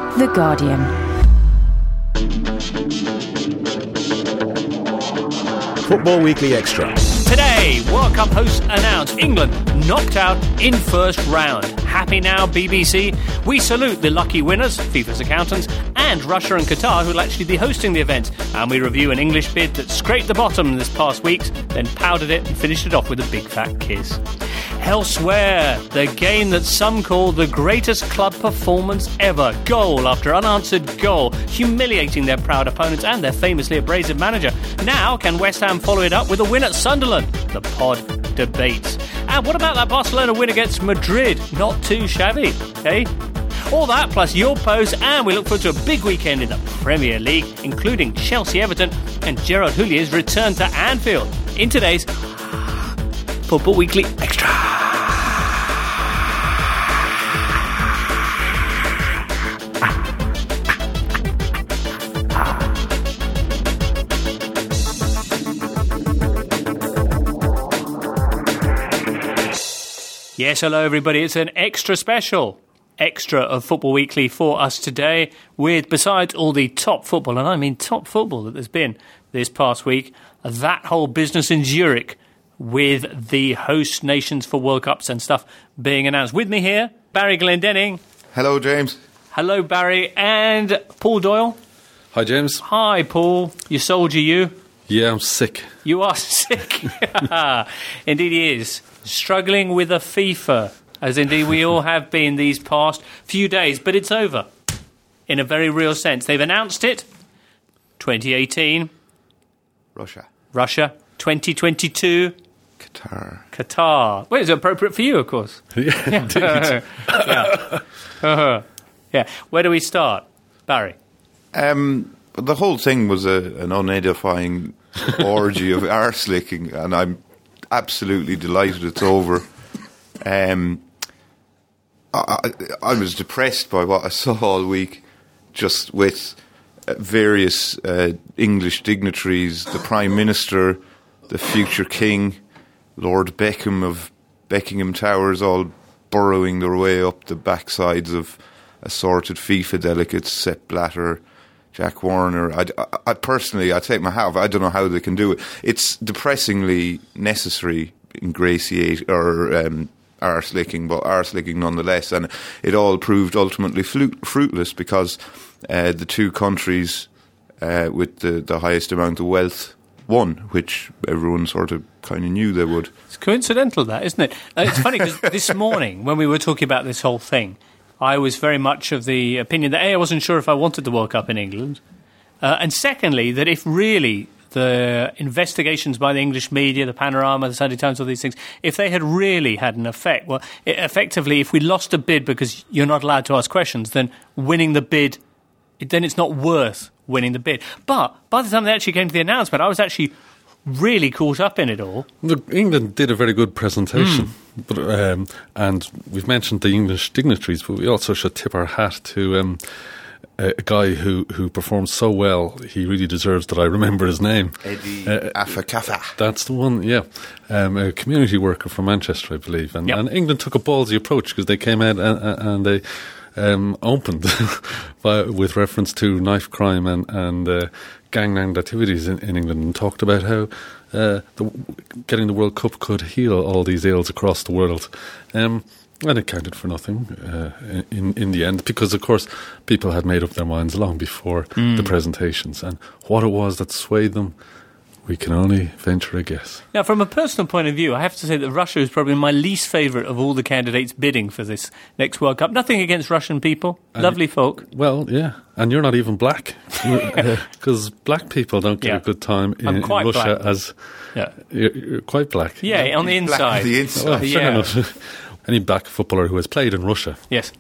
The Guardian. Football Weekly Extra. Today, World Cup hosts announced England knocked out in first round. Happy now, BBC? We salute the lucky winners, FIFA's accountants, and Russia and Qatar, who will actually be hosting the event. And we review an English bid that scraped the bottom this past week, then powdered it and finished it off with a big fat kiss. Elsewhere, the game that some call the greatest club performance ever. Goal after unanswered goal, humiliating their proud opponents and their famously abrasive manager. Now, can West Ham follow it up with a win at Sunderland? The pod debates. And what about that Barcelona win against Madrid? Not too shabby, eh? All that plus your post, and we look forward to a big weekend in the Premier League, including Chelsea-Everton and Gerard Houlier's return to Anfield in today's Football Weekly Extra. Yes, hello everybody. It's an extra special extra of Football Weekly for us today with, besides all the top football, and I mean top football that there's been this past week, that whole business in Zurich with the host nations for World Cups and stuff being announced. With me here, Barry Glendenning. Hello, James. Hello, Barry. And Paul Doyle. Hi, James. Hi, Paul. You soldier, you. Yeah, I'm sick. You are sick. Indeed he is. Struggling with a fever, as indeed we all have been these past few days. But it's over, in a very real sense. They've announced it. 2018. Russia. 2022. Qatar. Well, it's appropriate for you, of course. Yeah, indeed. Yeah. Where do we start, Barry? The whole thing was an unedifying orgy of arse-licking, and I'm absolutely delighted it's over. I was depressed by what I saw all week, just with various English dignitaries, the Prime Minister, the future King, Lord Beckham of Beckingham Towers, all burrowing their way up the backsides of assorted FIFA delegates, Sepp Blatter, Jack Warner. I personally, I take my hat off. I don't know how they can do it. It's depressingly necessary, ingratiate or arse-licking, but arse-licking nonetheless. And it all proved ultimately fruitless because the two countries with the highest amount of wealth won, which everyone sort of kind of knew they would. It's coincidental, that, isn't it? It's funny because this morning, when we were talking about this whole thing, I was very much of the opinion that, A, I wasn't sure if I wanted the World Cup in England, and secondly, that if really the investigations by the English media, the Panorama, the Sunday Times, all these things, if they had really had an effect, well, effectively, if we lost a bid because you're not allowed to ask questions, then winning the bid, then it's not worth winning the bid. But by the time they actually came to the announcement, I was actually really caught up in it all. Look, England did a very good presentation, but, and we've mentioned the English dignitaries, but we also should tip our hat to a guy who performed so well. He really deserves that I remember his name. Eddie Afakafa. That's the one, yeah. A community worker from Manchester, I believe. And England took a ballsy approach because they came out and they opened with reference to knife crime and gangland activities in England, and talked about how getting the World Cup could heal all these ills across the world. And it counted for nothing in the end, because, of course, people had made up their minds long before the presentations. And what it was that swayed them, we can only venture a guess. Now, from a personal point of view, I have to say that Russia is probably my least favourite of all the candidates bidding for this next World Cup. Nothing against Russian people. Lovely folk. Well, yeah. And you're not even black. Because black people don't get a good time in Russia black. As... Yeah. You're quite black. Yeah, on the inside. Black on the inside. Well, fair enough. Any black footballer who has played in Russia... Yes.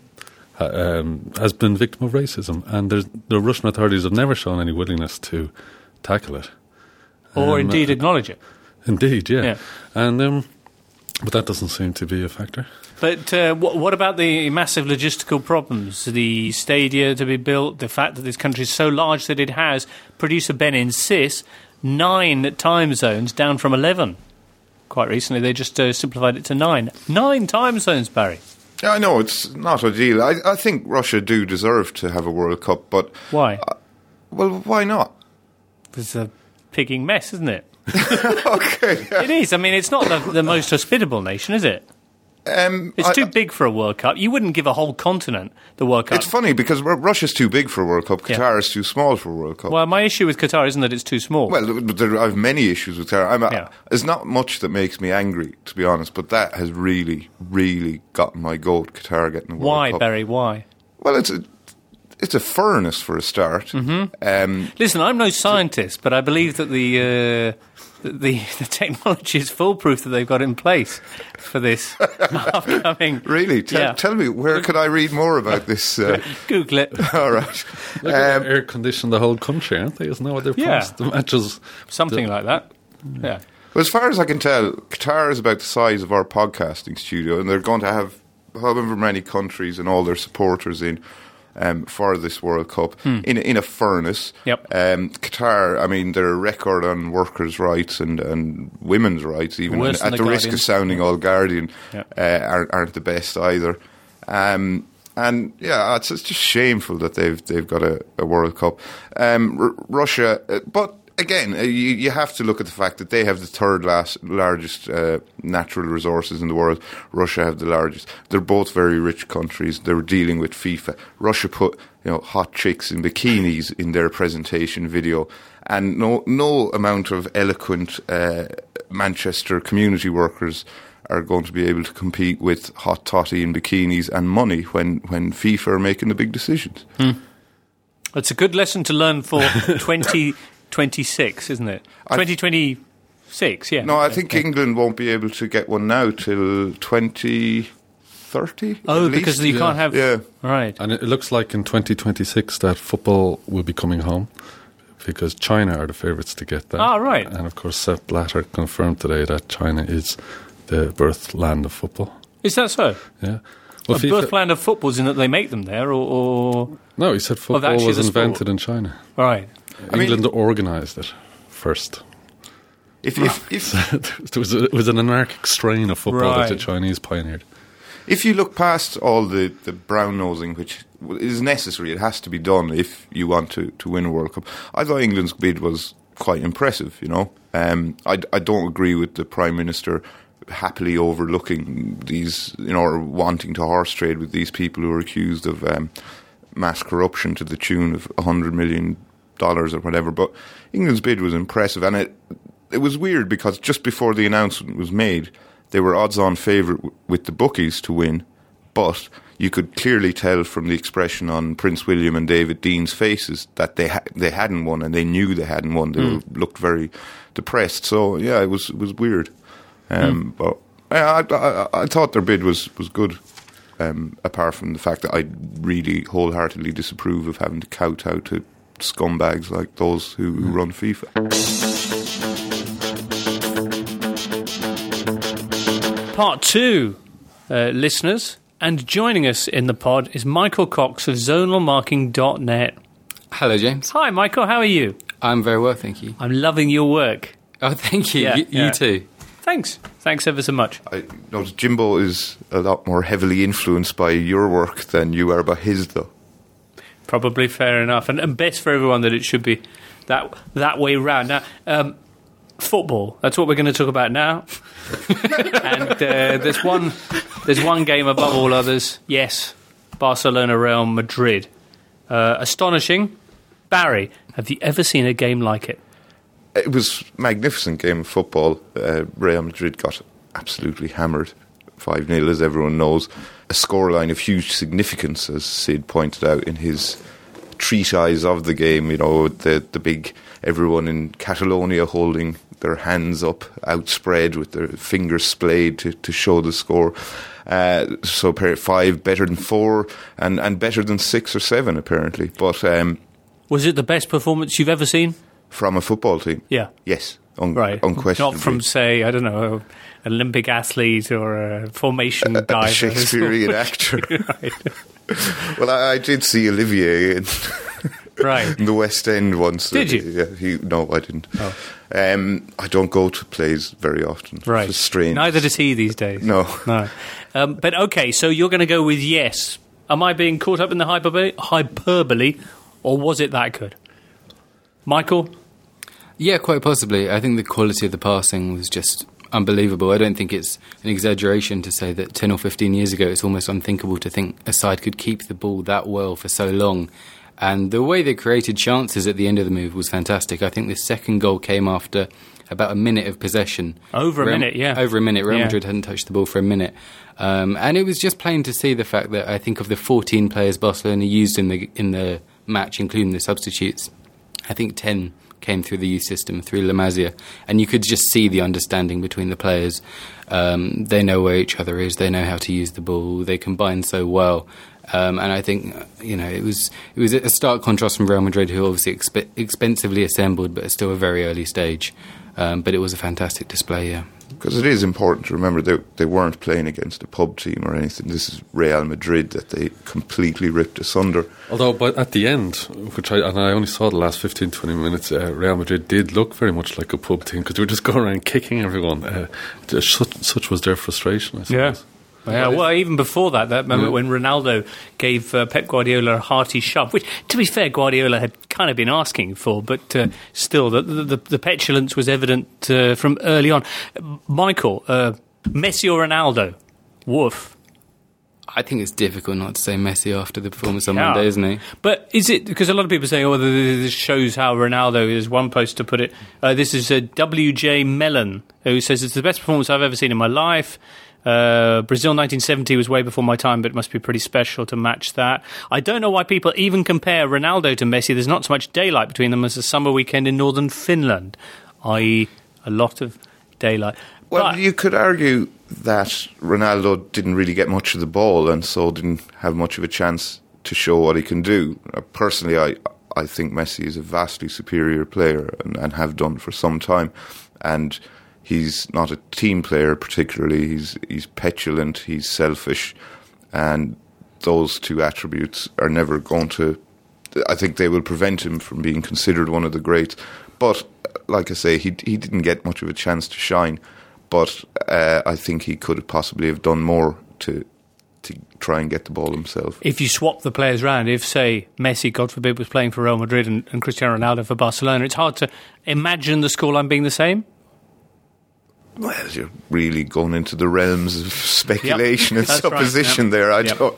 Has been victim of racism. And the Russian authorities have never shown any willingness to tackle it. Or indeed acknowledge it. Indeed, yeah. And but that doesn't seem to be a factor. But what about the massive logistical problems? The stadia to be built, the fact that this country is so large that it has, producer Ben insists, 9 time zones down from 11. Quite recently they just simplified it to 9. 9 time zones, Barry. Yeah, I know it's not ideal. I think Russia do deserve to have a World Cup, but Why? Well, why not? It's a pigging mess, isn't it? Okay. Yeah. It is. I mean, it's not the most hospitable nation, is it? It's too big for a World Cup. You wouldn't give a whole continent the World Cup. It's funny because Russia's too big for a World Cup. Qatar is too small for a World Cup. Well, my issue with Qatar isn't that it's too small. Well, I have many issues with Qatar. There's not much that makes me angry, to be honest, but that has really, really gotten my goat, Qatar getting the World Cup. Why, Barry, why? Well, it's a furnace for a start. Mm-hmm. Listen, I'm no scientist, but I believe that the technology is foolproof that they've got in place for this upcoming... Really? Tell me, where could I read more about this? Google it. All right. Air condition the whole country, aren't they? Isn't that what they've promised? The matches. Something like that. Yeah. Well, as far as I can tell, Qatar is about the size of our podcasting studio, and they're going to have however many countries and all their supporters in for this World Cup in a furnace. Yep. Qatar, I mean, their record on workers' rights and women's rights, even at the risk of sounding all Guardian, aren't the best either. And it's just shameful that they've got a World Cup. Russia, but again, you have to look at the fact that they have the third largest natural resources in the world. Russia have the largest. They're both very rich countries. They're dealing with FIFA. Russia put hot chicks in bikinis in their presentation video, and no amount of eloquent Manchester community workers are going to be able to compete with hot toddy in bikinis and money when FIFA are making the big decisions. It's a good lesson to learn for 2026, isn't it? 2026, yeah. No, I think England won't be able to get one now till 2030. Oh, because you can't have... Yeah. Right. And it looks like in 2026 that football will be coming home because China are the favourites to get that. Ah, right. And of course, Sepp Blatter confirmed today that China is the birthland of football. Is that so? Yeah. Well, birthland of football is in that they make them there, or... No, he said football was invented in China. Right. England organised it first. If it was an anarchic strain of football that the Chinese pioneered. If you look past all the brown-nosing, which is necessary, it has to be done if you want to win a World Cup. I thought England's bid was quite impressive, I don't agree with the Prime Minister happily overlooking these, or wanting to horse trade with these people who are accused of mass corruption to the tune of $100 million or whatever. But England's bid was impressive, and it was weird because just before the announcement was made, they were odds-on favourite with the bookies to win, but you could clearly tell from the expression on Prince William and David Dean's faces that they hadn't won, and they knew they hadn't won. They looked very depressed. So yeah, it was weird. But I thought their bid was good. Apart from the fact that I really wholeheartedly disapprove of having to kowtow to scumbags like those who run FIFA. Part 2, listeners, and joining us in the pod is Michael Cox of zonalmarking.net. Hello, James. Hi, Michael, how are you? I'm very well, thank you. I'm loving your work. Oh, thank you. You too. Thanks ever so much. I notice Jimbo is a lot more heavily influenced by your work than you are by his, though. Probably fair enough, and best for everyone that it should be that way round. Now, football. That's what we're going to talk about now. And there's one game above all others. Yes, Barcelona, Real Madrid. Astonishing. Barry, have you ever seen a game like it? It was a magnificent game of football. Real Madrid got absolutely hammered, 5-0, as everyone knows. A scoreline of huge significance, as Sid pointed out in his treatise of the game. The big everyone in Catalonia holding their hands up, outspread with their fingers splayed to show the score. So 5 better than 4 and better than 6 or 7 apparently. But was it the best performance you've ever seen? From a football team? Yeah. Yes, right. Unquestionably. Not from, say, I don't know, an Olympic athlete or a formation diver. A Shakespearean actor. Right. Well, I did see Olivier in, right. in the West End once. Did you? Yeah, no, I didn't. Oh. I don't go to plays very often. Right. It's strange. Neither does he these days. No. But okay, so you're going to go with yes. Am I being caught up in the hyperbole, or was it that good? Michael? Yeah, quite possibly. I think the quality of the passing was just unbelievable. I don't think it's an exaggeration to say that 10 or 15 years ago it's almost unthinkable to think a side could keep the ball that well for so long. And the way they created chances at the end of the move was fantastic. I think the second goal came after about a minute of possession. Over a minute. Real Madrid hadn't touched the ball for a minute. And it was just plain to see the fact that I think of the 14 players Barcelona used in the match, including the substitutes, I think 10 came through the youth system, through La Masia. And you could just see the understanding between the players. They know where each other is. They know how to use the ball. They combine so well. And I think, it was a stark contrast from Real Madrid, who obviously expensively assembled, but at still a very early stage. But it was a fantastic display, yeah. Because it is important to remember they weren't playing against a pub team or anything. This is Real Madrid that they completely ripped asunder. Although, but at the end, I only saw the last 15-20 minutes, Real Madrid did look very much like a pub team because they were just going around kicking everyone. Such was their frustration, I suppose. Yeah. Yeah, well, even before that moment when Ronaldo gave Pep Guardiola a hearty shove, which, to be fair, Guardiola had kind of been asking for, but still, the petulance was evident from early on. Michael, Messi or Ronaldo? Woof. I think it's difficult not to say Messi after the performance on Monday, isn't he? But is it, because a lot of people say, this shows how Ronaldo is, one post to put it. This is WJ Mellon, who says it's the best performance I've ever seen in my life. Brazil 1970 was way before my time, but it must be pretty special to match that. I don't know why people even compare Ronaldo to Messi. There's not so much daylight between them as a summer weekend in northern Finland, i.e. a lot of daylight. Well, you could argue that Ronaldo didn't really get much of the ball and so didn't have much of a chance to show what he can do. Personally, I think Messi is a vastly superior player and have done for some time. And he's not a team player particularly. He's petulant, he's selfish, and those two attributes are never going to... I think they will prevent him from being considered one of the greats. But, like I say, he didn't get much of a chance to shine, but I think he could possibly have done more to try and get the ball himself. If you swap the players around, if, say, Messi, God forbid, was playing for Real Madrid and Cristiano Ronaldo for Barcelona, it's hard to imagine the scoreline being the same? Well, you're really going into the realms of speculation and supposition there. I don't.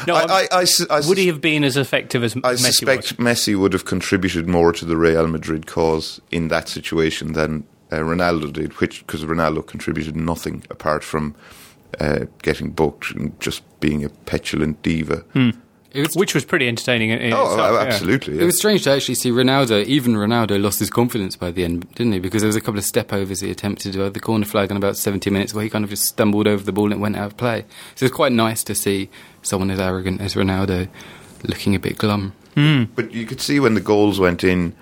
No, would he have been as effective as Messi was? I suspect Messi would have contributed more to the Real Madrid cause in that situation than Ronaldo did, because Ronaldo contributed nothing apart from getting booked and just being a petulant diva. Which was pretty entertaining. Absolutely. Yeah. It was strange to actually see Ronaldo. Even Ronaldo lost his confidence by the end, didn't he? Because there was a couple of step-overs he attempted to the corner flag in about 70 minutes where he kind of just stumbled over the ball and it went out of play. So it's quite nice to see someone as arrogant as Ronaldo looking a bit glum. But you could see when the goals went in,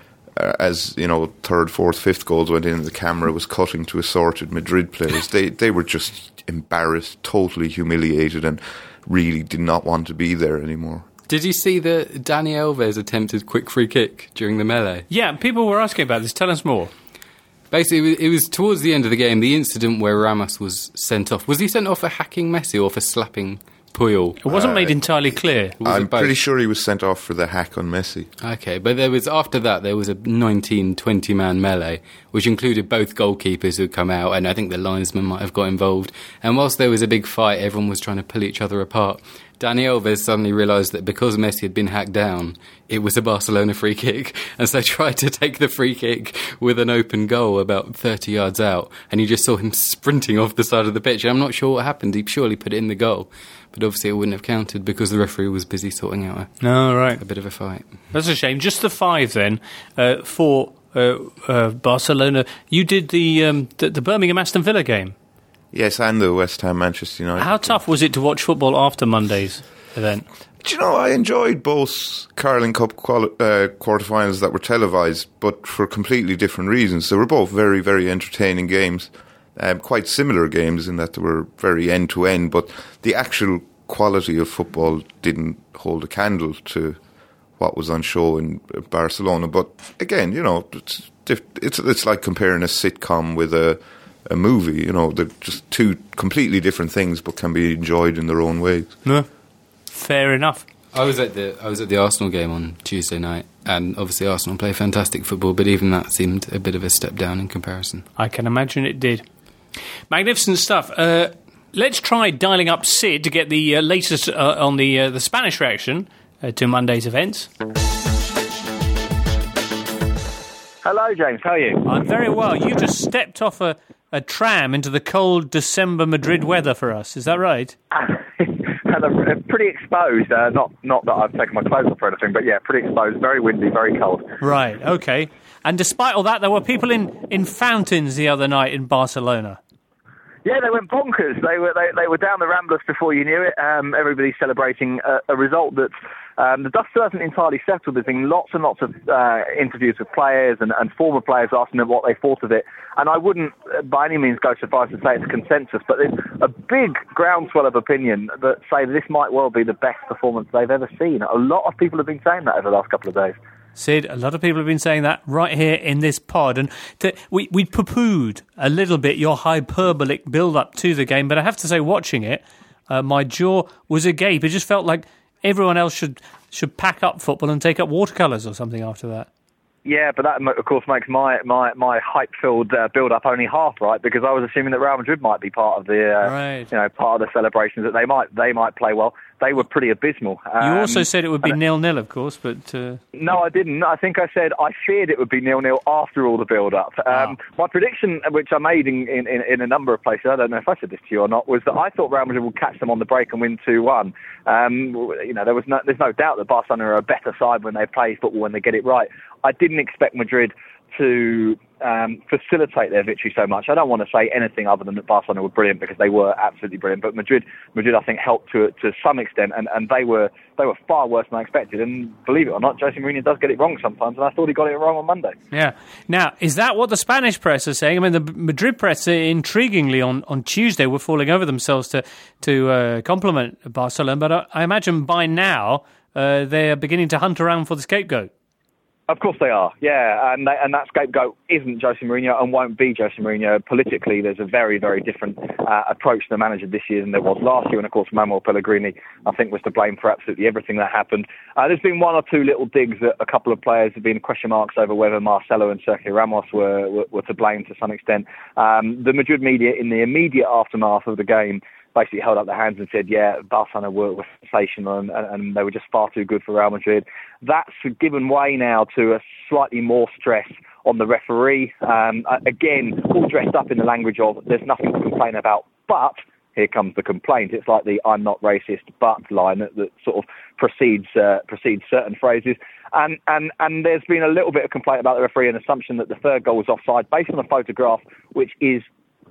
as you know, third, fourth, fifth goals went in, and the camera was cutting to assorted Madrid players. They were just embarrassed, totally humiliated, and really did not want to be there anymore. Did you see the Dani Alves attempted quick free kick during the melee? Yeah, people were asking about this. Tell us more. Basically, it was towards the end of the game, the incident where Ramos was sent off. Was he sent off for hacking Messi or for slapping Puyol? It wasn't made entirely clear. I'm pretty sure he was sent off for the hack on Messi. Okay, but after that there was a 19-20 man melee, which included both goalkeepers who had come out, and I think the linesman might have got involved. And whilst there was a big fight, everyone was trying to pull each other apart. Dani Alves suddenly realised that because Messi had been hacked down, it was a Barcelona free kick, and so tried to take the free kick with an open goal about 30 yards out, and you just saw him sprinting off the side of the pitch. And I'm not sure what happened. He surely put it in the goal, but obviously it wouldn't have counted because the referee was busy sorting out a bit of a fight. That's a shame. Just the 5 then for Barcelona. You did the Birmingham Aston Villa game. Yes, and the West Ham Manchester United. How tough was it to watch football after Monday's event? Do you know, I enjoyed both Carling Cup quarterfinals that were televised, but for completely different reasons. They were both very, very entertaining games. Quite similar games in that they were very end-to-end, but the actual quality of football didn't hold a candle to what was on show in Barcelona. But again, it's like comparing a sitcom with a movie. They're just two completely different things, but can be enjoyed in their own ways. No, fair enough. I was at the Arsenal game on Tuesday night, and obviously Arsenal play fantastic football, but even that seemed a bit of a step down in comparison. I can imagine it did. Magnificent stuff. Let's try dialing up Sid to get the latest on the Spanish reaction to Monday's events. Hello, James. How are you? I'm very well. You just stepped off a tram into the cold December Madrid weather for us. Is that right? And I'm pretty exposed. Not that I've taken my clothes off or anything, but yeah, pretty exposed. Very windy, very cold. Right. Okay. And despite all that, there were people in fountains the other night in Barcelona. Yeah, they went bonkers. They were down the Ramblers before you knew it. Everybody's celebrating a result that the dust still hasn't entirely settled. There's been lots and lots of interviews with players and former players asking them what they thought of it. And I wouldn't by any means go so far as to say it's a consensus, but there's a big groundswell of opinion that say this might well be the best performance they've ever seen. A lot of people have been saying that over the last couple of days. Sid, a lot of people have been saying that right here in this pod, and we poo-pooed a little bit your hyperbolic build-up to the game, but I have to say, watching it, my jaw was agape. It just felt like everyone else should pack up football and take up watercolours or something after that. Yeah, but that, of course, makes my hype-filled build-up only half right, because I was assuming that Real Madrid might be part of the part of the celebrations, that they might play well. They were pretty abysmal. You also said it would be 0-0, of course, but no, I didn't. I think I said I feared it would be 0-0 after all the build-up. My prediction, which I made in a number of places, I don't know if I said this to you or not, was that I thought Real Madrid would catch them on the break and win 2-1. There's no doubt that Barcelona are a better side when they play football, when they get it right. I didn't expect Madrid to facilitate their victory so much. I don't want to say anything other than that Barcelona were brilliant, because they were absolutely brilliant. But Madrid I think helped to some extent, and they were far worse than I expected. And believe it or not, Jose Mourinho does get it wrong sometimes, and I thought he got it wrong on Monday. Yeah. Now, is that what the Spanish press are saying? I mean, the Madrid press, intriguingly, on Tuesday were falling over themselves to compliment Barcelona, but I imagine by now they are beginning to hunt around for the scapegoat. Of course they are, yeah, and that scapegoat isn't Jose Mourinho and won't be Jose Mourinho. Politically, there's a very, very different approach to the manager this year than there was last year, and of course Manuel Pellegrini, I think, was to blame for absolutely everything that happened. There's been one or two little digs at a couple of players. Have been question marks over whether Marcelo and Sergio Ramos were to blame to some extent. The Madrid media, in the immediate aftermath of the game, basically held up their hands and said, yeah, Barcelona were sensational and they were just far too good for Real Madrid. That's given way now to a slightly more stress on the referee. Again, all dressed up in the language of there's nothing to complain about, but here comes the complaint. It's like the I'm not racist but line that sort of precedes certain phrases. And there's been a little bit of complaint about the referee, an assumption that the third goal was offside based on a photograph which is,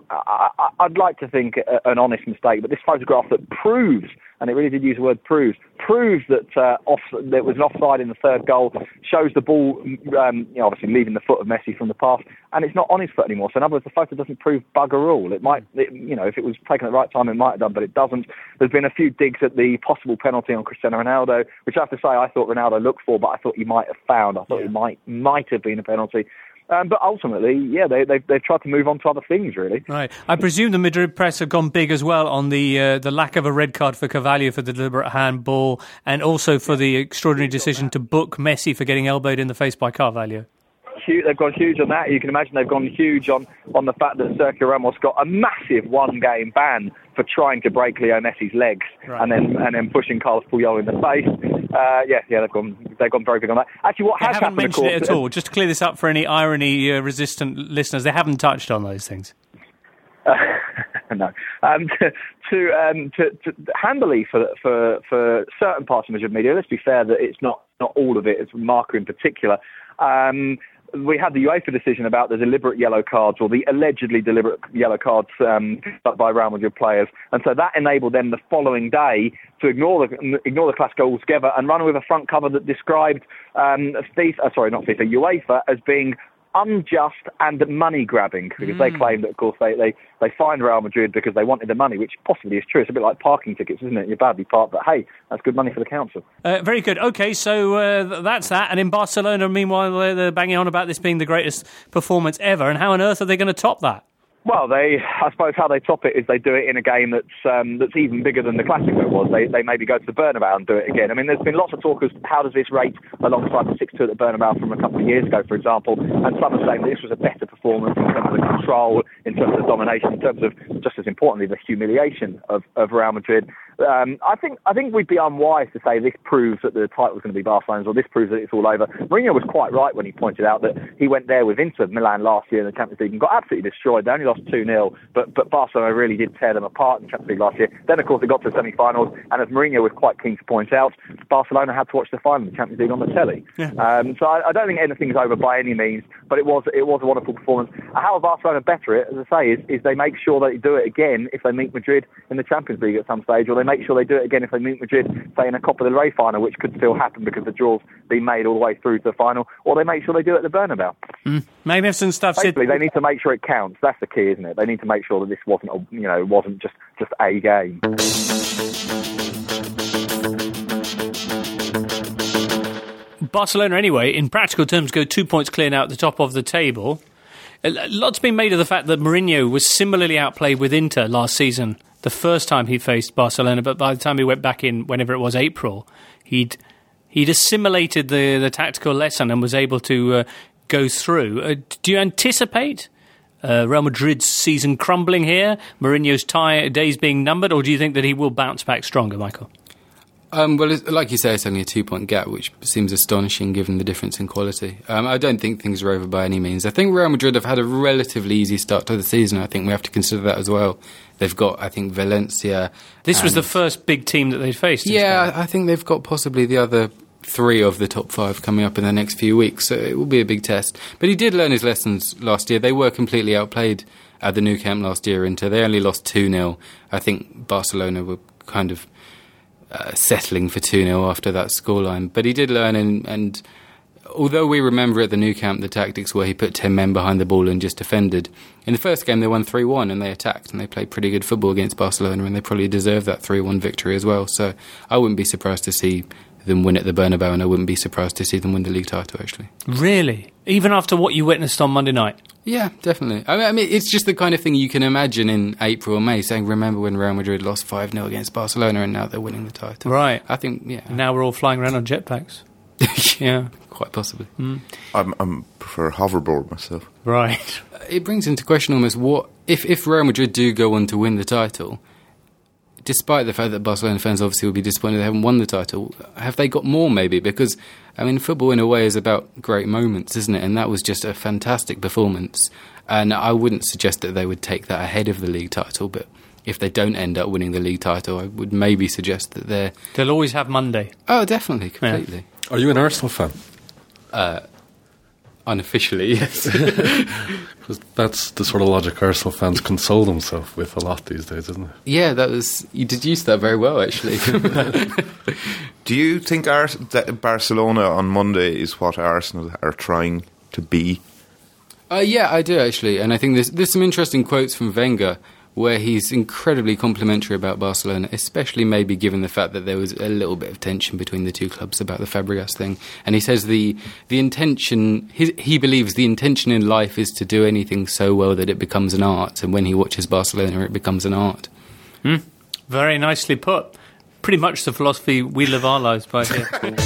I'd like to think, an honest mistake, but this photograph that proves, and it really did use the word proves that there was an offside in the third goal, shows the ball, obviously leaving the foot of Messi from the pass, and it's not on his foot anymore. So in other words, the photo doesn't prove bugger all. It might, if it was taken at the right time, it might have done, but it doesn't. There's been a few digs at the possible penalty on Cristiano Ronaldo, which I have to say I thought Ronaldo looked for, but I thought he might have found. I thought it might have been a penalty. But ultimately, yeah, they've tried to move on to other things, really. Right. I presume the Madrid press have gone big as well on the lack of a red card for Carvalho for the deliberate handball, and also for the extraordinary decision to book Messi for getting elbowed in the face by Carvalho. They've gone huge on that. You can imagine they've gone huge on the fact that Sergio Ramos got a massive one-game ban for trying to break Leo Messi's legs, right, and then pushing Carlos Puyol in the face. They've gone very big on that. Actually, what has happened? They haven't mentioned it at all. Just to clear this up for any irony-resistant listeners, they haven't touched on those things. No. To handily for certain parts of Madrid media, let's be fair that it's not all of it. It's Marca in particular. We had the UEFA decision about the deliberate yellow cards, or the allegedly deliberate yellow cards by Real Madrid players, and so that enabled them the following day to ignore the Clásico altogether and run with a front cover that described UEFA as being unjust and money grabbing, because they claim that, of course, they fined Real Madrid because they wanted the money, which possibly is true. It's a bit like parking tickets, isn't it? You're badly parked, but hey, that's good money for the council. Very good. Okay, so that's that. And in Barcelona, meanwhile, they're banging on about this being the greatest performance ever. And how on earth are they going to top that? Well, I suppose how they top it is they do it in a game that's even bigger than the Clásico was. They maybe go to the Bernabeu and do it again. I mean, there's been lots of talk as how does this rate alongside the 6-2 at the Bernabeu from a couple of years ago, for example, and some are saying that this was a better performance in terms of the control, in terms of the domination, in terms of, just as importantly, the humiliation of Real Madrid. I think we'd be unwise to say this proves that the title is going to be Barcelona's, or this proves that it's all over. Mourinho was quite right when he pointed out that he went there with Inter Milan last year in the Champions League and got absolutely destroyed. They only lost 2-0, but Barcelona really did tear them apart in the Champions League last year. Then, of course, they got to the semi-finals, and as Mourinho was quite keen to point out, Barcelona had to watch the final of the Champions League on the telly. Yeah. So I don't think anything's over by any means, but it was a wonderful performance. How Barcelona better it, as I say, is they make sure they do it again if they meet Madrid in the Champions League at some stage, or they make sure they do it again if they meet Madrid, say, in a Copa del Rey final, which could still happen because the draw's been made all the way through to the final, or they make sure they do it at the Bernabeu. Magnificent stuff. Basically, they need to make sure it counts. That's the key, isn't it? They need to make sure that this wasn't just a game. Barcelona, anyway, in practical terms, go 2 points clear now at the top of the table. A lot's been made of the fact that Mourinho was similarly outplayed with Inter last season, the first time he faced Barcelona, but by the time he went back in, whenever it was April, he'd assimilated the tactical lesson and was able to go through. Do you anticipate Real Madrid's season crumbling here, Mourinho's days being numbered, or do you think that he will bounce back stronger, Michael? Well, like you say, it's only a 2-point gap, which seems astonishing given the difference in quality. I don't think things are over by any means. I think Real Madrid have had a relatively easy start to the season. I think we have to consider that as well. They've got, I think, Valencia. This was the first big team that they'd faced. Yeah, I think they've got possibly the other 3 of the top 5 coming up in the next few weeks, so it will be a big test. But he did learn his lessons last year. They were completely outplayed at the Nou Camp last year. They only lost 2-0. I think Barcelona were kind of settling for 2-0 after that scoreline. But he did learn, and although we remember at the Nou Camp the tactics where he put 10 men behind the ball and just defended, in the first game they won 3-1 and they attacked and they played pretty good football against Barcelona, and they probably deserved that 3-1 victory as well. So I wouldn't be surprised to see them win at the Bernabeu, and I wouldn't be surprised to see them win the league title, actually. Really? Even after what you witnessed on Monday night? Yeah, definitely. I mean, it's just the kind of thing you can imagine in April or May, saying, remember when Real Madrid lost 5-0 against Barcelona and now they're winning the title. Right. I think, yeah. And now we're all flying around on jetpacks. Yeah. Quite possibly. I prefer hoverboard myself. Right. It brings into question almost what, if Real Madrid do go on to win the title, despite the fact that Barcelona fans obviously will be disappointed they haven't won the title, have they got more maybe? Because, I mean, football in a way is about great moments, isn't it? And that was just a fantastic performance. And I wouldn't suggest that they would take that ahead of the league title, but if they don't end up winning the league title, I would maybe suggest that they'll always have Monday. Oh, definitely, completely. Yeah. Are you an Arsenal fan? Unofficially, yes. Because that's the sort of logic Arsenal fans console themselves with a lot these days, isn't it? Yeah, you deduced that very well, actually. Do you think that Barcelona on Monday is what Arsenal are trying to be? Yeah, I do, actually. And I think there's some interesting quotes from Wenger where he's incredibly complimentary about Barcelona, especially maybe given the fact that there was a little bit of tension between the two clubs about the Fabregas thing. And he says the intention, he believes the intention in life is to do anything so well that it becomes an art. And when he watches Barcelona, it becomes an art. Very nicely put. Pretty much the philosophy we live our lives by here.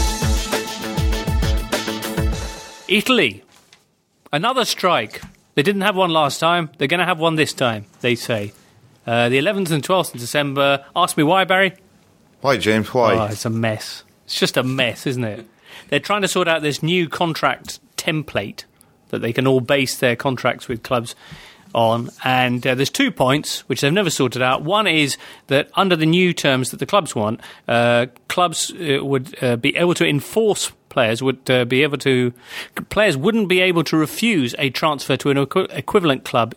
Italy. Another strike. They didn't have one last time. They're going to have one this time, they say. The 11th and 12th of December. Ask me why, Barry? Why, James? Why? Oh, it's a mess. It's just a mess, isn't it? They're trying to sort out this new contract template that they can all base their contracts with clubs on. And there's 2 points, which they've never sorted out. One is that under the new terms that the clubs want, clubs would be able to enforce players wouldn't be able to refuse a transfer to an equivalent club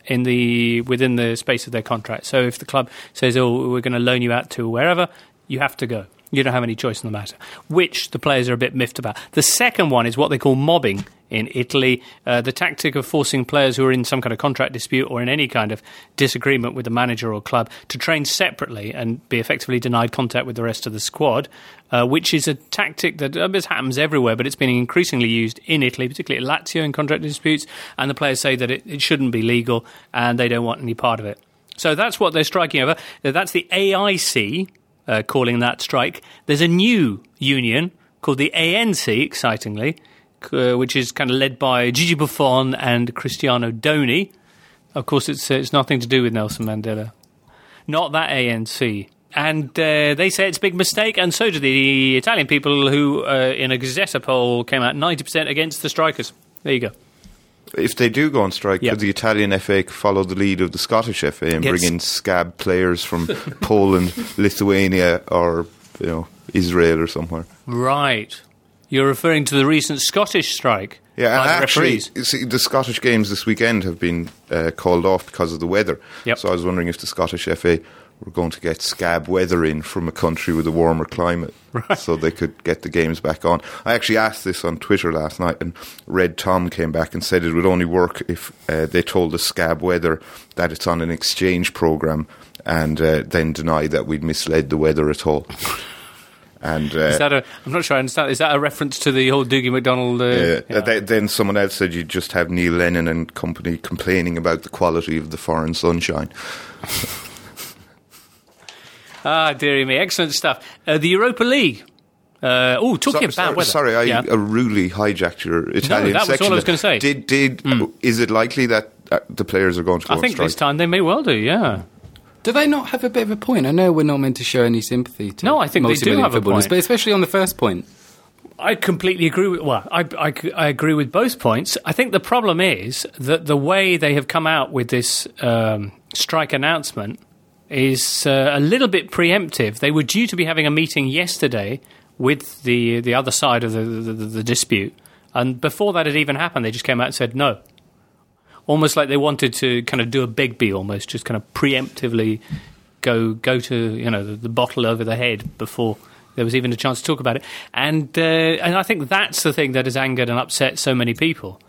within the space of their contract. So if the club says, "Oh, we're going to loan you out to wherever," you have to go. you don't have any choice in the matter, which the players are a bit miffed about. The second one is what they call mobbing in Italy, the tactic of forcing players who are in some kind of contract dispute or in any kind of disagreement with the manager or club to train separately and be effectively denied contact with the rest of the squad, which is a tactic that happens everywhere, but it's been increasingly used in Italy, particularly at Lazio in contract disputes, and the players say that it shouldn't be legal and they don't want any part of it. So that's what they're striking over. That's the AIC calling that strike. There's a new union called the ANC, excitingly, which is kind of led by Gigi Buffon and Cristiano Doni. Of course, it's nothing to do with Nelson Mandela. Not that ANC. And they say it's a big mistake, and so do the Italian people who, in a Gazzetta poll, came out 90% against the strikers. There you go. If they do go on strike, could the Italian FA follow the lead of the Scottish FA and bring in scab players from Poland, Lithuania, or Israel or somewhere? Right. You're referring to the recent Scottish strike? Yeah, and actually, see, the Scottish games this weekend have been called off because of the weather. Yep. So I was wondering if the Scottish FA were going to get scab weather in from a country with a warmer climate, so they could get the games back on. I actually asked this on Twitter last night, and Red Tom came back and said it would only work if they told the scab weather that it's on an exchange programme and then deny that we'd misled the weather at all. And is that I'm not sure I understand. Is that a reference to the old Dougie MacDonald? Then someone else said you'd just have Neil Lennon and company complaining about the quality of the foreign sunshine. Dearie me. Excellent stuff. The Europa League. Talking about bad weather. Sorry, I rudely hijacked your Italian section. No, that was all I was going to say. Is it likely that the players are going to go on strike? I think this time they may well do, yeah. Do they not have a bit of a point? I know we're not meant to show any sympathy to I think they do have a point. But especially on the first point. I completely agree with... Well, I agree with both points. I think the problem is that the way they have come out with this strike announcement is a little bit preemptive. They were due to be having a meeting yesterday with the other side of the dispute, and before that had even happened, they just came out and said no. Almost like they wanted to kind of do a Begbie, almost, just kind of preemptively go to the bottle over the head before there was even a chance to talk about it. And I think that's the thing that has angered and upset so many people.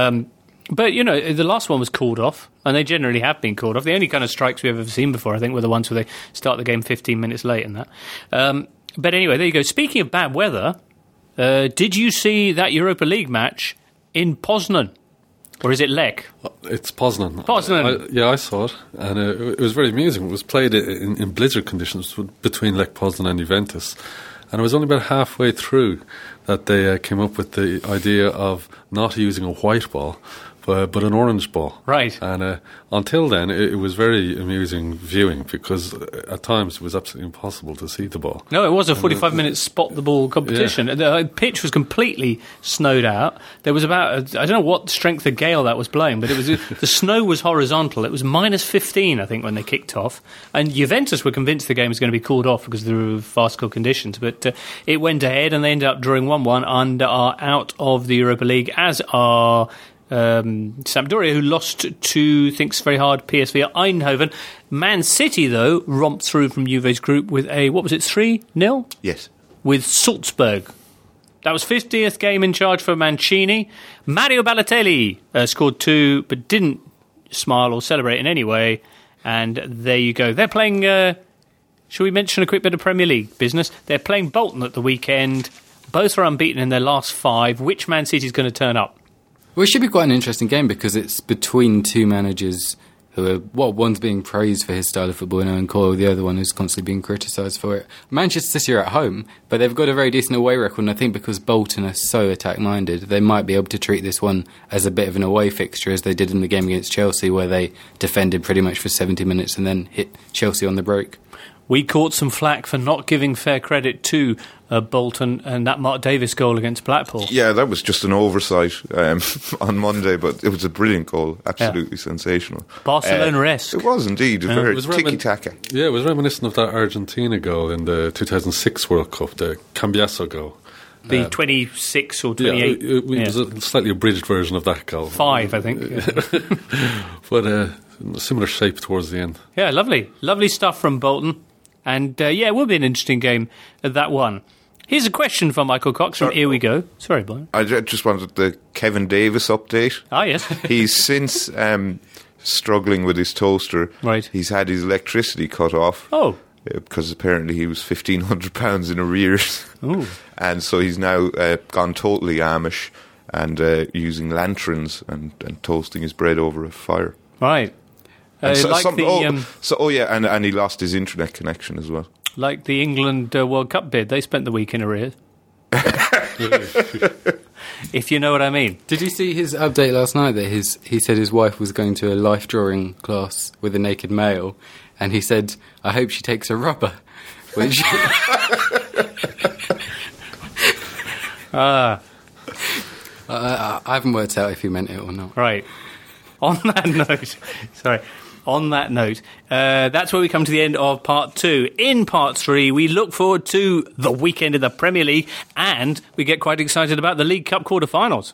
But, the last one was called off, and they generally have been called off. The only kind of strikes we've ever seen before, I think, were the ones where they start the game 15 minutes late and that. But anyway, there you go. Speaking of bad weather, did you see that Europa League match in Poznan? Or is it Lech? It's Poznan. Poznan. I saw it, and it was very amusing. It was played in blizzard conditions between Lech Poznan and Juventus. And it was only about halfway through that they came up with the idea of not using a white ball, but an orange ball. Right. And until then, it was very amusing viewing because at times it was absolutely impossible to see the ball. No, it was a 45-minute spot-the-ball competition. Yeah. The pitch was completely snowed out. There was about, I don't know what strength of gale that was blowing, but it was the snow was horizontal. It was minus 15, I think, when they kicked off. And Juventus were convinced the game was going to be called off because of the farcical conditions. But it went ahead, and they ended up drawing 1-1 and are out of the Europa League, as are... Sampdoria, who lost to Thinks Very Hard PSV Eindhoven. Man City, though, romped through from Juve's group with a, 3-0? Yes. With Salzburg. That was 50th game in charge for Mancini. Mario Balotelli scored 2, but didn't smile or celebrate in any way. And there you go. They're playing... shall we mention a quick bit of Premier League business? They're playing Bolton at the weekend. Both are unbeaten in their last 5. Which Man City is going to turn up? Well, it should be quite an interesting game because it's between two managers who are, one's being praised for his style of football, and Owen Coyle, the other one who's constantly being criticised for it. Manchester City are at home, but they've got a very decent away record, and I think because Bolton are so attack-minded, they might be able to treat this one as a bit of an away fixture, as they did in the game against Chelsea, where they defended pretty much for 70 minutes and then hit Chelsea on the break. We caught some flack for not giving fair credit to Bolton and that Mark Davis goal against Blackpool. Yeah, that was just an oversight on Monday, but it was a brilliant goal, absolutely sensational. Barcelona-esque. It was indeed, very tiki-taka. Yeah, it was reminiscent of that Argentina goal in the 2006 World Cup, the Cambiasso goal. The 26 or 28. Yeah, it was a slightly abridged version of that goal. 5, I think. But similar shape towards the end. Yeah, lovely. Lovely stuff from Bolton. And, it will be an interesting game, that one. Here's a question from Michael Cox from Here We Go. Sorry, Brian. I just wanted the Kevin Davis update. Ah, yes. He's since struggling with his toaster. Right. He's had his electricity cut off. Oh. Because apparently he was £1,500 in arrears. Ooh. And so he's now gone totally Amish and using lanterns and toasting his bread over a fire. Right. And he lost his internet connection as well. Like the England World Cup bid, they spent the week in arrears. If you know what I mean. Did you see his update last night that he said his wife was going to a life drawing class with a naked male, and he said, I hope she takes a rubber, which... I haven't worked out if he meant it or not. Right. On that note, that's where we come to the end of part 2. In part 3, we look forward to the weekend of the Premier League, and we get quite excited about the League Cup quarter-finals.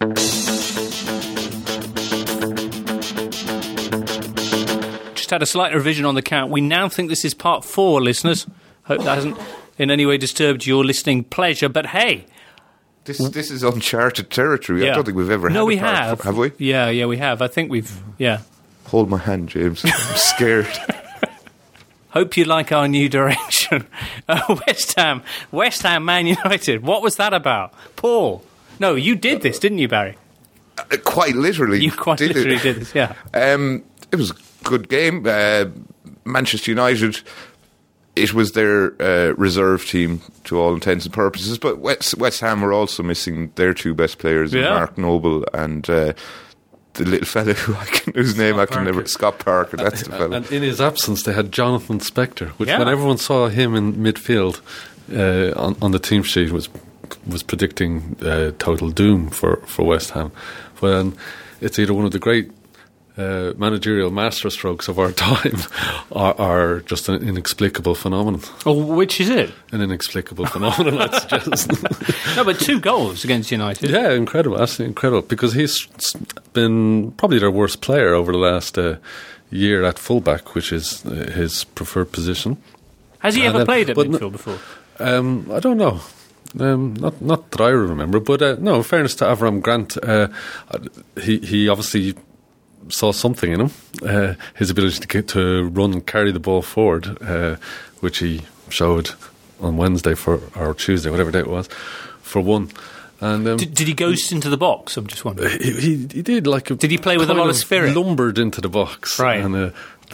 Just had a slight revision on the count. We now think this is part 4, listeners. Hope that hasn't in any way disturbed your listening pleasure, but hey... This is uncharted territory. Yeah. I don't think we've ever had we a part. have. Have we? Yeah, we have. I think we've... Yeah. Hold my hand, James. I'm scared. Hope you like our new direction. West Ham, Man United. What was that about? Paul. No, you did this, didn't you, Barry? Quite literally. You quite literally did this, yeah. It was a good game. Manchester United... It was their reserve team to all intents and purposes, but West Ham were also missing their two best players, Mark Noble and the little fella whose name I can never... Scott Parker, that's the fella. And in his absence, they had Jonathan Spector, which when everyone saw him in midfield on the team sheet was predicting total doom for West Ham. When it's either one of the great managerial masterstrokes of our time are just an inexplicable phenomenon. Oh, which is it? An inexplicable phenomenon, I'd suggest. No, but 2 goals against United. Yeah, incredible, absolutely incredible, because he's been probably their worst player over the last year at fullback, which is his preferred position. Has he ever played at midfield before? I don't know. Not that I remember, but no, in fairness to Avram Grant, he obviously saw something in him, his ability to run and carry the ball forward, which he showed on Wednesday or Tuesday, whatever day it was, for one. And did he ghost into the box? I'm just wondering. He did. Did he play with a lot of spirit? Lumbered into the box, right? And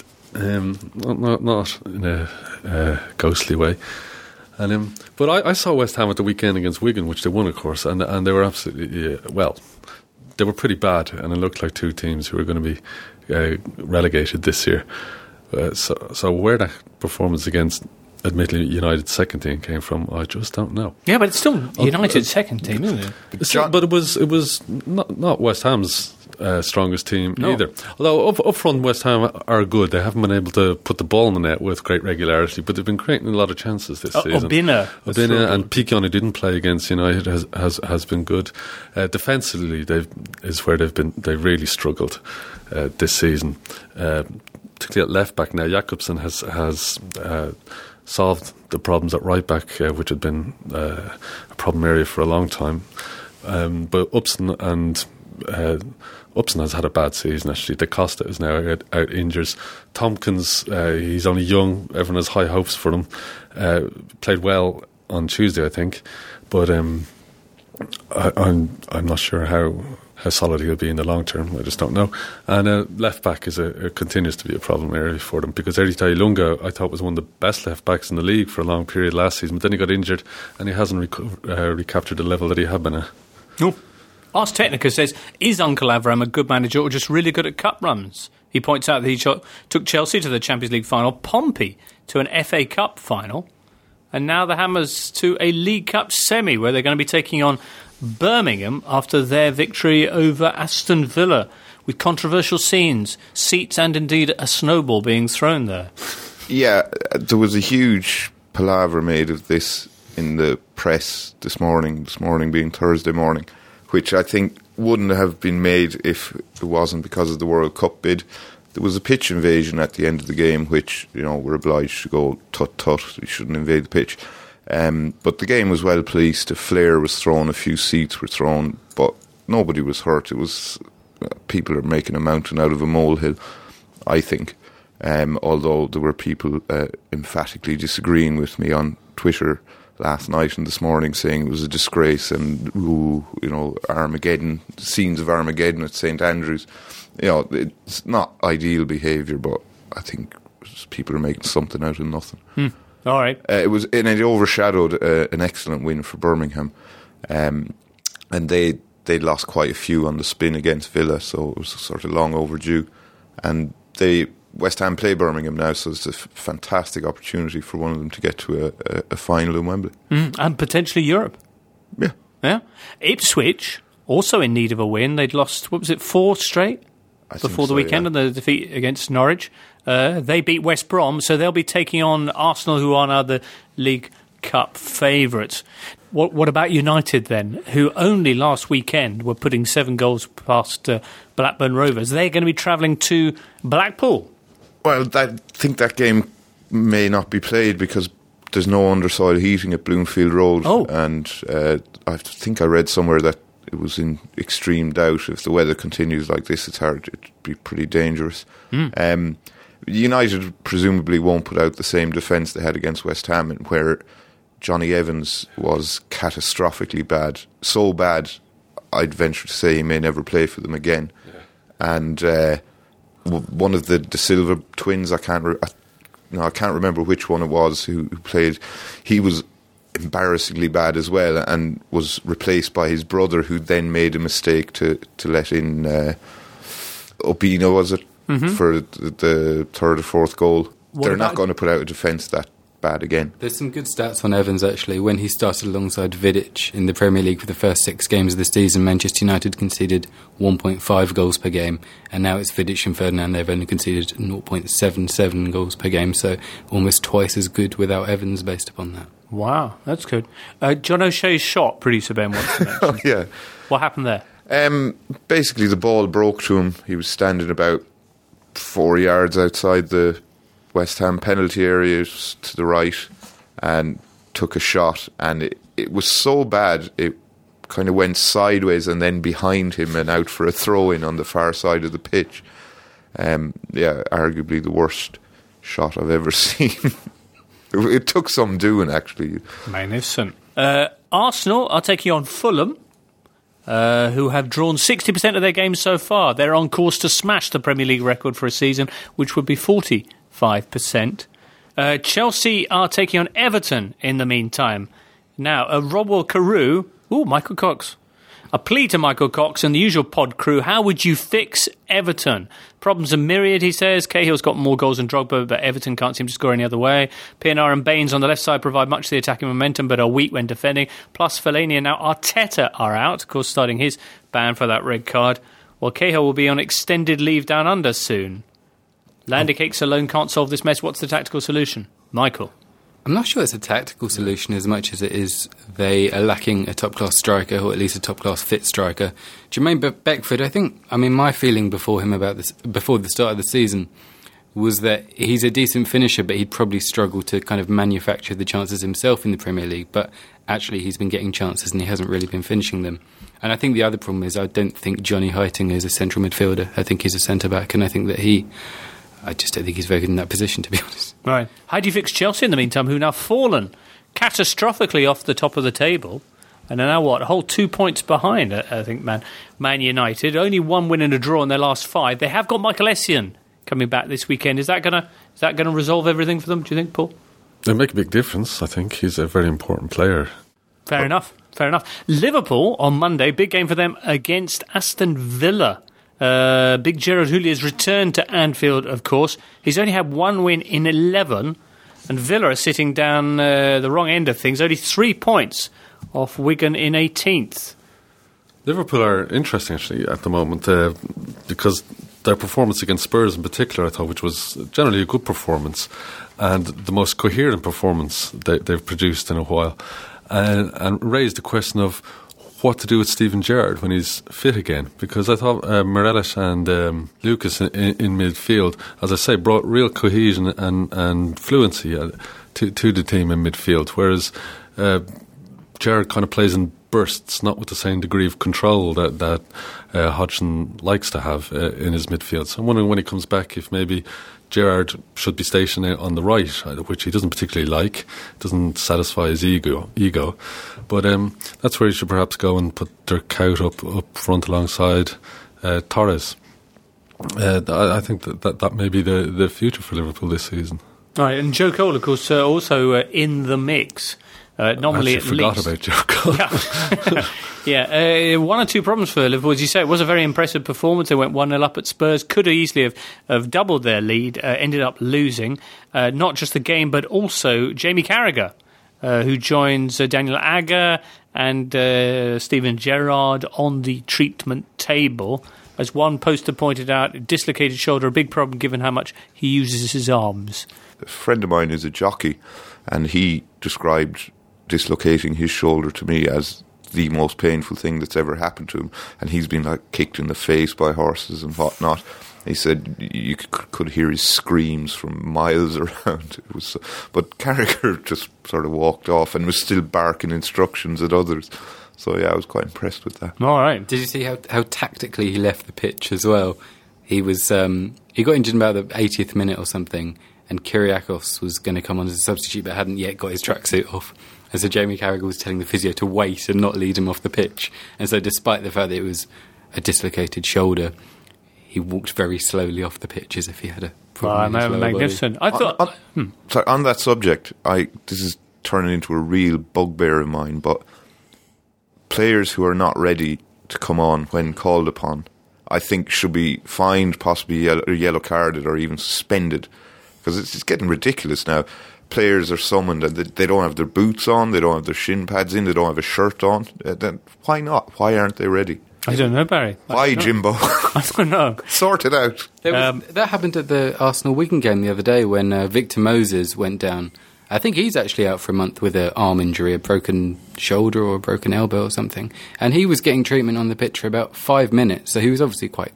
not in a ghostly way. And but I saw West Ham at the weekend against Wigan, which they won, of course, and they were absolutely they were pretty bad, and it looked like 2 teams who were going to be relegated this year. So where that performance against, admittedly, United's second team came from, I just don't know. Yeah, but it's still United's second team, isn't it? But it was not West Ham's strongest team either. Although up front, West Ham are good. They haven't been able to put the ball in the net with great regularity, but they've been creating a lot of chances this season. Obina and Piqué, who didn't play against United, has been good. Defensively, they've really struggled this season, particularly at left back now. Jakobsen has solved the problems at right back, which had been a problem area for a long time. But Upson has had a bad season, actually. Da Costa is now out injuries. Tompkins, he's only young. Everyone has high hopes for him. Played well on Tuesday, I think. But I'm not sure how solid he'll be in the long term. I just don't know. And left back continues to be a problem area for them, because Erita Ilunga, I thought, was one of the best left backs in the league for a long period last season, but then he got injured and he hasn't recaptured the level that he had been at. No. Ars Technica says, is Uncle Avram a good manager or just really good at cup runs? He points out that he took Chelsea to the Champions League final, Pompey to an FA Cup final, and now the Hammers to a League Cup semi, where they're going to be taking on Birmingham after their victory over Aston Villa, with controversial scenes, seats and indeed a snowball being thrown there. Yeah, there was a huge palaver made of this in the press this morning being Thursday morning, which I think wouldn't have been made if it wasn't because of the World Cup bid. there was a pitch invasion at the end of the game, which, we're obliged to go tut, you shouldn't invade the pitch. But the game was well policed. A flare was thrown, a few seats were thrown, but nobody was hurt. It was people are making a mountain out of a molehill, I think. Although there were people emphatically disagreeing with me on Twitter last night and this morning, saying it was a disgrace and Armageddon, scenes of Armageddon at St Andrews. It's not ideal behaviour, but I think people are making something out of nothing. All right. It overshadowed an excellent win for Birmingham, and they lost quite a few on the spin against Villa, so it was sort of long overdue. And West Ham play Birmingham now, so it's a fantastic opportunity for one of them to get to a final in Wembley. And potentially Europe. Yeah. Ipswich, also in need of a win. They'd lost, 4 straight before the weekend on the defeat against Norwich. They beat West Brom, so they'll be taking on Arsenal, who are now the League Cup favourites. What about United then, who only last weekend were putting 7 goals past Blackburn Rovers? They're going to be travelling to Blackpool. Well, I think that game may not be played because there's no undersoil heating at Bloomfield Road. Oh. And I think I read somewhere that it was in extreme doubt. If the weather continues like this, it'd be pretty dangerous. United presumably won't put out the same defence they had against West Ham, where Johnny Evans was catastrophically bad. So bad, I'd venture to say he may never play for them again. Yeah. And one of the De Silva twins, I can't remember which one it was who played. He was embarrassingly bad as well, and was replaced by his brother, who then made a mistake to let in Obina, was it, for the third or fourth goal. They're not going to put out a defence that bad again. There's some good stats on Evans, actually. When he started alongside Vidic in the Premier League for the first 6 games of the season, Manchester United conceded 1.5 goals per game, and now it's Vidic and Ferdinand. They've only conceded 0.77 goals per game, so almost twice as good without Evans based upon that. Wow, that's good. John O'Shea's shot, producer Ben wants to mention. Yeah. What happened there? Basically, the ball broke to him. He was standing about 4 yards outside the West Ham penalty area to the right and took a shot, and it was so bad it kind of went sideways and then behind him and out for a throw-in on the far side of the pitch. Arguably the worst shot I've ever seen. It took some doing, actually. Magnificent. Arsenal are taking on Fulham, who have drawn 60% of their games so far. They're on course to smash the Premier League record for a season, which would be 45%. Chelsea are taking on Everton in the meantime. Now, Robwell Carew... Michael Cox. A plea to Michael Cox and the usual pod crew. How would you fix Everton? Problems are myriad, he says. Cahill's got more goals than Drogba, but Everton can't seem to score any other way. PNR and Baines on the left side provide much of the attacking momentum, but are weak when defending. Plus, Fellaini and now Arteta are out, of course, starting his ban for that red card. While Cahill will be on extended leave down under soon. Lander kicks alone can't solve this mess. What's the tactical solution? Michael? I'm not sure it's a tactical solution as much as it is they are lacking a top-class striker, or at least a top-class fit striker. Jermaine Beckford, my feeling before the start of the season was that he's a decent finisher, but he'd probably struggle to kind of manufacture the chances himself in the Premier League. But actually he's been getting chances and he hasn't really been finishing them. And I think the other problem is I don't think Johnny Heitinga is a central midfielder. I think he's a centre-back, and I think that I just don't think he's very good in that position, to be honest. Right. How do you fix Chelsea in the meantime, who now fallen catastrophically off the top of the table, and are now, a whole 2 points behind, I think, Man United. Only 1 win and a draw in their last 5. They have got Michael Essien coming back this weekend. Is that going to resolve everything for them, do you think, Paul? They make a big difference, I think. He's a very important player. Fair enough. Liverpool on Monday, big game for them against Aston Villa. Big Gerard Houllier returned to Anfield, of course. He's only had 1 win in 11, and Villa are sitting down the wrong end of things, only 3 points off Wigan in 18th. Liverpool are interesting, actually, at the moment, because their performance against Spurs in particular, I thought, which was generally a good performance, and the most coherent performance they've produced in a while, and raised the question of what to do with Steven Gerrard when he's fit again, because I thought Morelos and Lucas in midfield, as I say, brought real cohesion and fluency to the team in midfield, whereas Gerrard kind of plays in bursts, not with the same degree of control that Hodgson likes to have in his midfield. So I'm wondering when he comes back if maybe Gerrard should be stationed on the right, which he doesn't particularly like, doesn't satisfy his ego. But that's where he should perhaps go and put Dirk Kuyt up front alongside Torres. I think that may be the future for Liverpool this season. All right, and Joe Cole, of course, also in the mix. Normally, I forgot about Joe Cole. Yeah, one or two problems for Liverpool. As you say, it was a very impressive performance. They went 1-0 up at Spurs. Could have easily have doubled their lead. Ended up losing. Not just the game, but also Jamie Carragher, who joins Daniel Agger and Steven Gerrard on the treatment table. As one poster pointed out, dislocated shoulder, a big problem given how much he uses his arms. A friend of mine is a jockey, and he described dislocating his shoulder to me as the most painful thing that's ever happened to him, and he's been like kicked in the face by horses and whatnot. He said you could hear his screams from miles around. It was, but Carragher just sort of walked off and was still barking instructions at others. So yeah, I was quite impressed with that. All right. Did you see how tactically he left the pitch as well? He was he got injured in about the 80th minute or something, and Kyriakos was going to come on as a substitute but hadn't yet got his tracksuit off. And so Jamie Carragher was telling the physio to wait and not lead him off the pitch. And so despite the fact that it was a dislocated shoulder, he walked very slowly off the pitch as if he had a problem. Magnificent. I thought... Sorry, on that subject, this is turning into a real bugbear of mine, but players who are not ready to come on when called upon, I think should be fined, possibly yellow carded or even suspended, because it's getting ridiculous now. Players are summoned and they don't have their boots on, they don't have their shin pads in, they don't have a shirt on. Then why not? Why aren't they ready? I don't know, Barry. Why, Jimbo? I don't know. Sort it out. That happened at the Arsenal-Wigan game the other day when Victor Moses went down. I think he's actually out for a month with an arm injury, a broken shoulder or a broken elbow or something. And he was getting treatment on the pitch for about 5 minutes, so he was obviously quite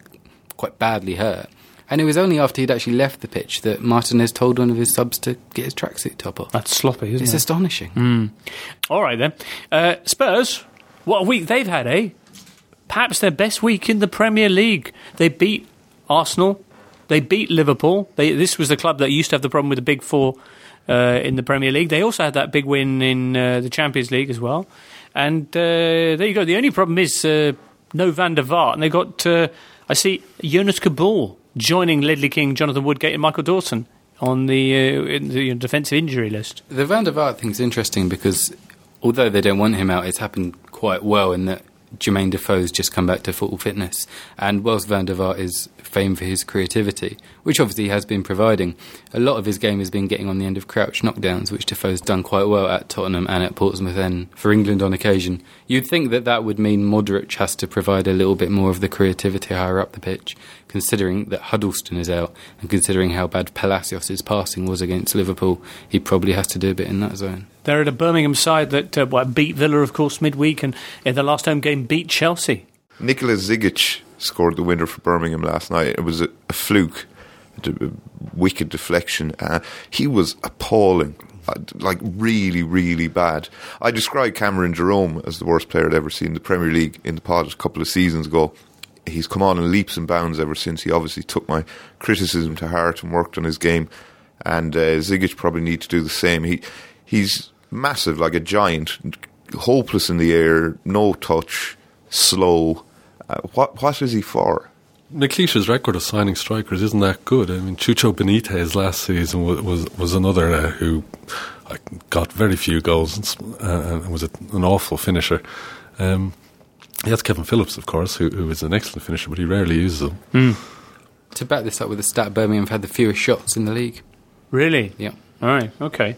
badly hurt. And it was only after he'd actually left the pitch that Martinez told one of his subs to get his tracksuit top off. That's sloppy, isn't it? It's astonishing. All right, then. Spurs, what a week they've had, eh? Perhaps their best week in the Premier League. They beat Arsenal. They beat Liverpool. This was the club that used to have the problem with the Big Four in the Premier League. They also had that big win in the Champions League as well. And there you go. The only problem is no Van der Vaart. And they got, I see, Jonas Kabul joining Ledley King, Jonathan Woodgate and Michael Dawson on the defensive injury list. The Van der Vaart thing's interesting because although they don't want him out, it's happened quite well in that Jermaine Defoe's just come back to full fitness, and whilst Van der Vaart is famed for his creativity, which obviously he has been providing, a lot of his game has been getting on the end of crouch knockdowns, which Defoe's done quite well at Tottenham and at Portsmouth and for England on occasion. You'd think that would mean Modric has to provide a little bit more of the creativity higher up the pitch, considering that Huddleston is out and considering how bad Palacios' passing was against Liverpool. He probably has to do a bit in that zone. They're at a Birmingham side that beat Villa, of course, midweek, and in the last home game beat Chelsea. Nikola Zigic scored the winner for Birmingham last night. It was a fluke, a wicked deflection. He was appalling, like really, really bad. I described Cameron Jerome as the worst player I'd ever seen in the Premier League in the pod a couple of seasons ago. He's come on in leaps and bounds ever since. He obviously took my criticism to heart and worked on his game. And Zigic probably need to do the same. He's massive, like a giant, hopeless in the air, no touch, slow. What is he for? McLeish's record of signing strikers isn't that good. I mean, Chucho Benitez last season was another who got very few goals and was an awful finisher. He has Kevin Phillips, of course, who is an excellent finisher, but he rarely uses them. To back this up with the stat, Birmingham have had the fewest shots in the league. Really? Yeah. All right, okay.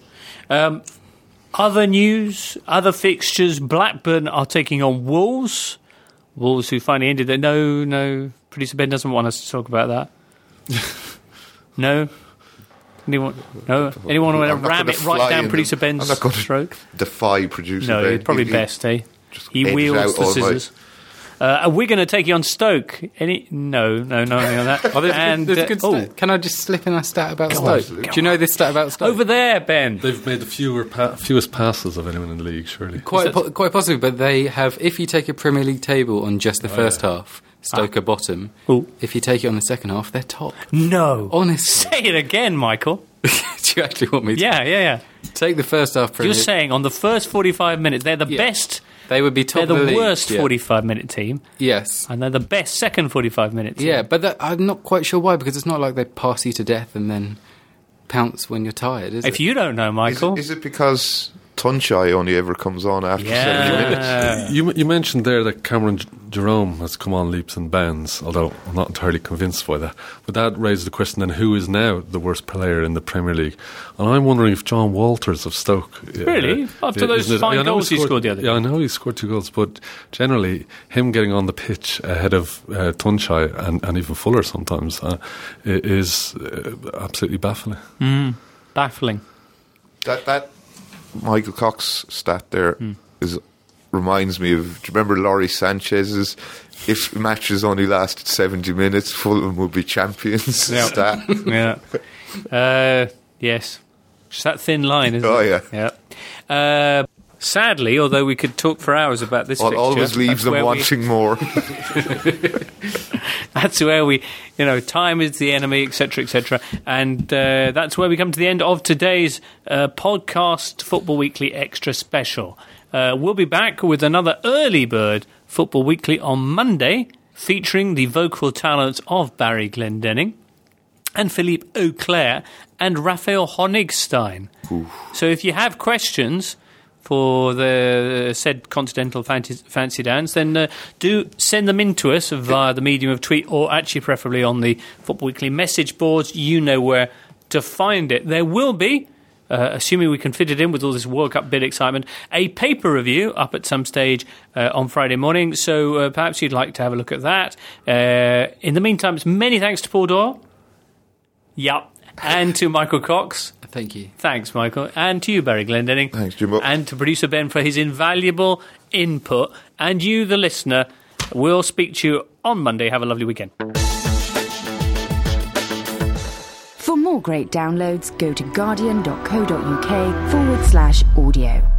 Other news, other fixtures. Blackburn are taking on Wolves. Wolves who finally ended it. No, producer Ben doesn't want us to talk about that. No? Anyone want to ram it right down producer Ben's throat? Defy producer Ben. No, probably best, eh? He edge wields out the all my- scissors. We're going to take you on Stoke. No, nothing on that. Oh, there's a good stat. Can I just slip in a stat about Stoke? Do you know this stat about Stoke? Over there, Ben. They've made the fewest passes of anyone in the league, surely. Quite possibly, but they have. If you take a Premier League table on just the first half, Stoke are bottom. Ooh. If you take it on the second half, they're top. No. Honestly. Say it again, Michael. Do you actually want me to? Yeah. Take the first half Premier You're saying on the first 45 minutes, they're the best. They would be top They're of the the league. worst Yeah. 45-minute team, Yes. and they're the best second 45-minute team. Yeah, but I'm not quite sure why, because it's not like they pass you to death and then pounce when you're tired, is it? If you don't know, Michael. Is it because Tunchai only ever comes on after 70 minutes? You mentioned there that Cameron Jerome has come on leaps and bounds, although I'm not entirely convinced by that. But that raises the question then, who is now the worst player in the Premier League? And I'm wondering if John Walters of Stoke... Really? After those fine goals he scored the other day? Yeah, I know he scored 2 goals, but generally, him getting on the pitch ahead of Tunchai and even Fuller sometimes is absolutely baffling. Baffling. That Michael Cox stat there reminds me of, do you remember Laurie Sanchez's if matches only lasted 70 minutes, Fulham would be champions stat? Yeah. Yes. Just that thin line, isn't it? Yeah. Yeah. Sadly, although we could talk for hours about this fixture, Always leaves them wanting more. That's where we, time is the enemy, etc., etc. And that's where we come to the end of today's podcast, Football Weekly Extra Special. We'll be back with another early bird Football Weekly on Monday, featuring the vocal talents of Barry Glendenning and Philippe Auclair and Raphael Honigstein. So if you have questions for the said Continental Fancy Dance, then do send them in to us via the medium of tweet, or actually preferably on the Football Weekly message boards. You know where to find it. There will be, assuming we can fit it in with all this World Cup bid excitement, a paper review up at some stage on Friday morning, so perhaps you'd like to have a look at that. In the meantime, many thanks to Paul Doyle. Yep. And to Michael Cox. Thank you. Thanks, Michael. And to you, Barry Glendenning. Thanks, Jimbo. And to producer Ben for his invaluable input. And you, the listener, we'll speak to you on Monday. Have a lovely weekend. For more great downloads, go to guardian.co.uk/audio.